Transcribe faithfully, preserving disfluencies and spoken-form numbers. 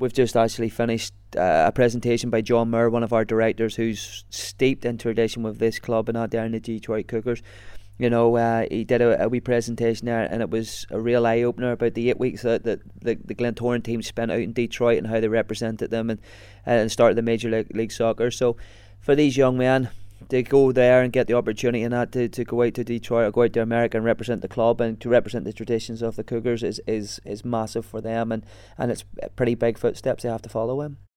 we've just actually finished uh, a presentation by John Moore, one of our directors, who's steeped in tradition with this club and out there in the Detroit Cougars. You know, uh, he did a, a wee presentation there, and it was a real eye opener about the eight weeks that, that the, the Glentoran team spent out in Detroit and how they represented them and and started the Major League, League Soccer. So for these young men to go there and get the opportunity and that to, to go out to Detroit or go out to America and represent the club and to represent the traditions of the Cougars is is, is massive for them, and, and it's pretty big footsteps they have to follow in.